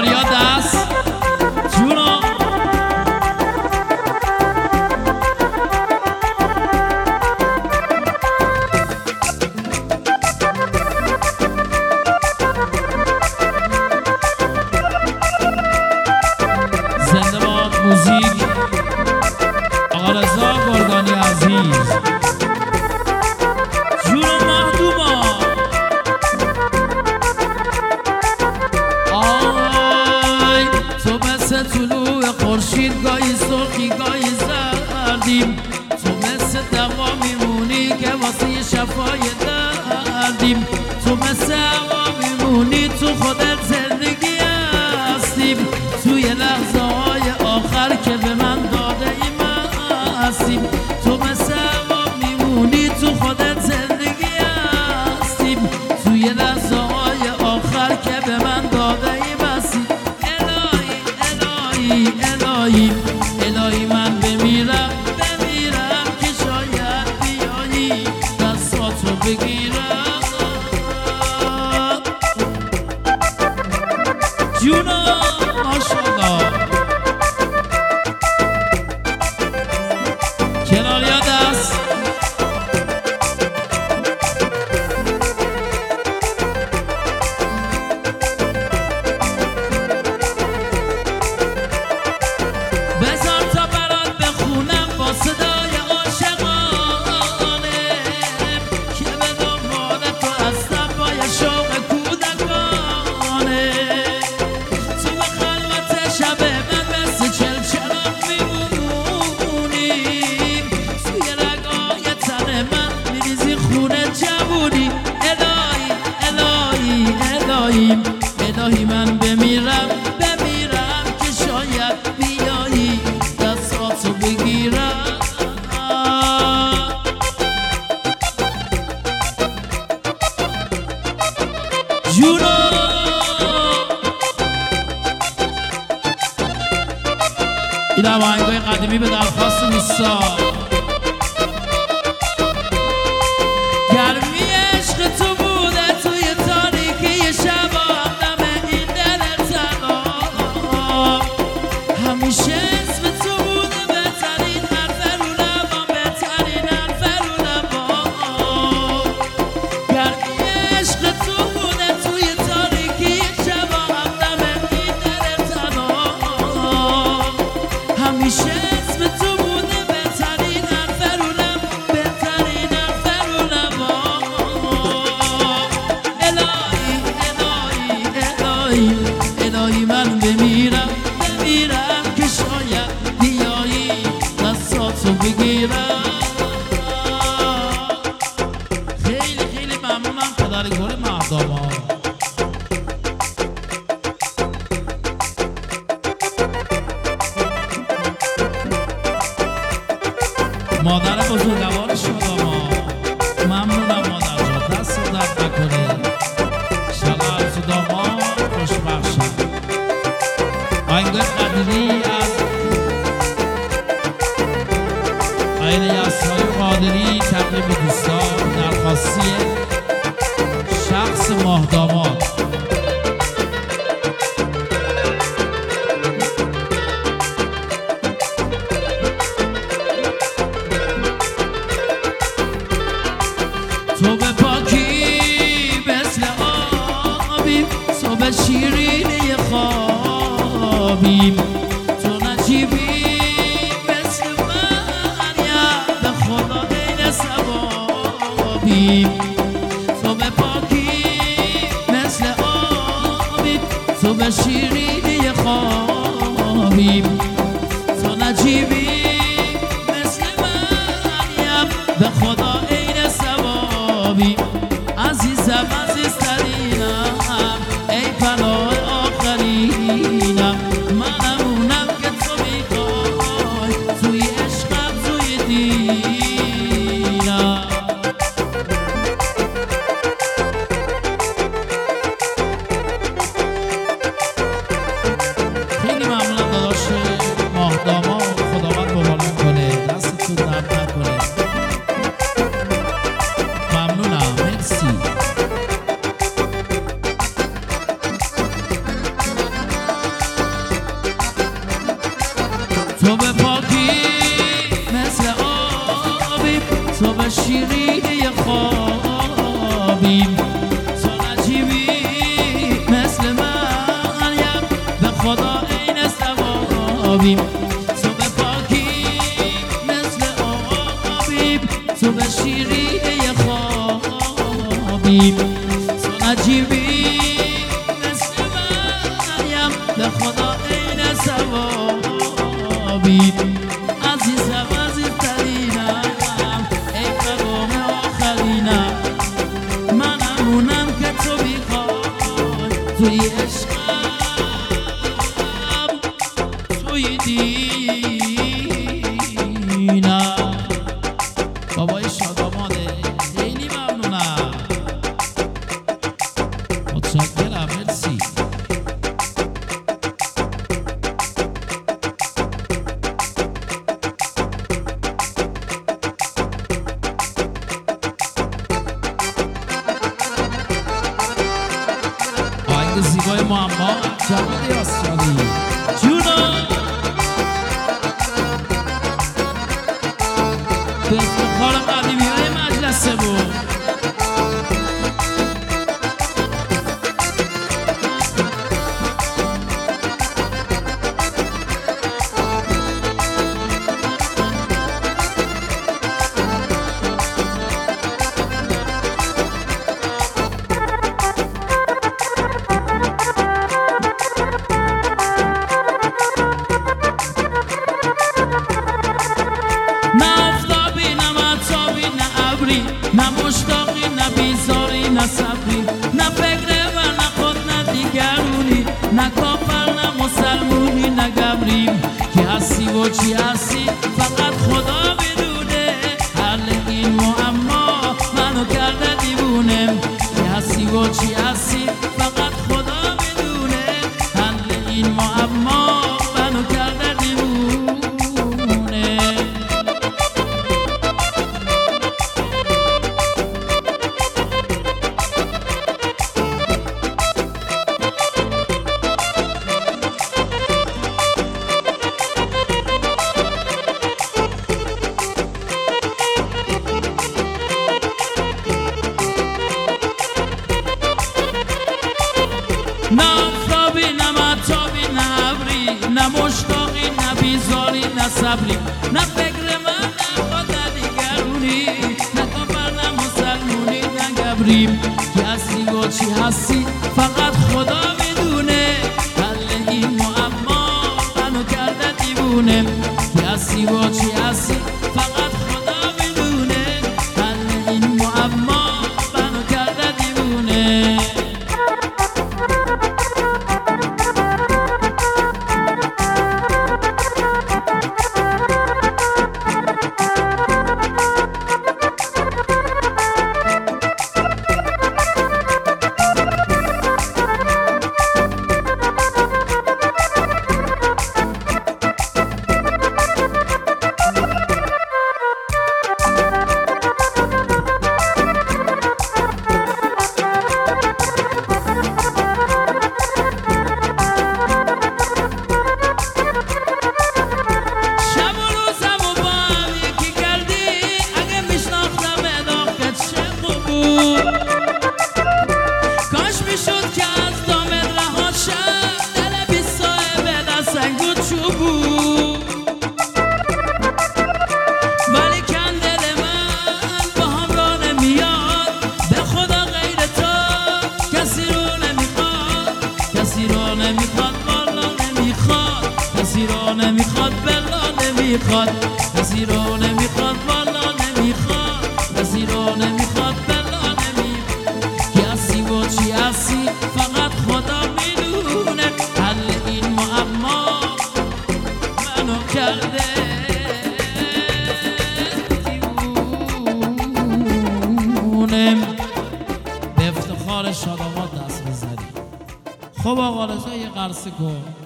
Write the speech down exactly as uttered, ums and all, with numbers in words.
کناریا دست جونا زنده باد موزیک آقا رضا گرگانی عزیز جونا مهدوما آی تو مثل طلوع خورشید گاهی سرخی گاهی زردیم تو مثل دوا میمونی که واسه شفای دردیم تو مثل هوا میمونی تو خودت زندگی هستیم توی لحظه های آخر که به من داده ای هستیم تو مثل هوا میمونی تو خودت زندگی هستیم توی لحظه های آخر که به من داده ای هستیم الهی الهی الهی الهی من بمیرم بمیرم که شاید بیایی دستاتو بگیرم جونا ماشاءالله کناریا دست بذار تا برات بخونم با صدای عاشقانه که به دنبال تو هستم با یه شوق کودکانه تو به خلوت شب من مثل چلچراغ میمونیم توی رگای تن من میریزی خونه جوونی الهی الهی الهی الهی من بمیرم بمیرم که شاید بیایی دستاتو بگیرم جونا این آهنگای قدیمی به درخواست نیستا گرمی عشق تو بوده توی تاریکی شب آدم این دل تنها همیشه اسم تو بوده بهترین حرف رو لبا بهترین حرف رو لبا گرمی عشق تو بوده توی تاریکی شب آدم این دل تنها همیشه اسم تو بوده بهترین حرف رو لب بهترین حرف رو لبا الهی الهی الهی الهی من بمیرم بمیرم که شاید بیایی دستاتو بگیرم خیلی خیلی ممنونم پدر گل مهداما مادر بزرگوار شما ممنونم مادر جان دست درد نکنه انشالله عروس داماد خوشبخت شد آهنگای قدیمی از آیل یساری قادری تقریب دوستان درخواستی شخص مهداماد تو به پاکی مثل آبیم تو به شیرینی خوابیم تو نجیبی مثل مریم به خدا عین ثوابیم تو به پاکی مثل آبیم تو به شیرینی خوابیم تو نجیبی مثل مریم به خدا عین ثوابیم عزیزم عزیزترینم ای پناه آخرینم منم اونم که تو میخوای توی عشقم توی دینم شیرینه خوابیم تو نجیبی مثل مریم به خدا عین ثوابیم تو به پاکی مثل آبیم تو به شیرینه خوابیم تو نجیبی مثل مریم به خدا عین ثوابیم عزیزم عزیزترینم ای قرار آخرینم منم اونم که تو میخوای توی عشقم توی دینم بابای شاداماده خیلی ممنونم متشکرم مرسی زیبای معما جواد یاسانی جونا به افتخار قدیمی های مجلسه بود نه مشتاقی نه بیزاری نه صبری نه فکر و نه خود نه دیگرونی نه کافر نه مسلمونی نه گبریم که هستی و چی هستی فقط خدا بدونه حل این معما منو کرده دیوونه که هستی و چی هستی فقط خدا بدونه حل این معما منو کرده دیوونه نه آفتابی نه مهتابی نه ابری نه مشتاقی نه بیزاری نه صبری نه فکر من نه خود نه دیگرونی نه کافر نه مسلمونی نه گبریم که هستی و چی هستی فقط خدا میدونه حل این معما منو کرده دیوونه که هستی و چی هستی فقط خدا میدونه حل این معما منو کرده دیوونه نمیخواد بلا نمیخواد کسی رو نمیخواد بالا نمیخواد کسی رو نمیخواد بلا نمیخواد کی هستی و چی هستی فقط خدا میدونه حل این معما منو کرده دیوونه به افتخار شادامات دست بزنی. خب آقا رضا یه قرصه کن.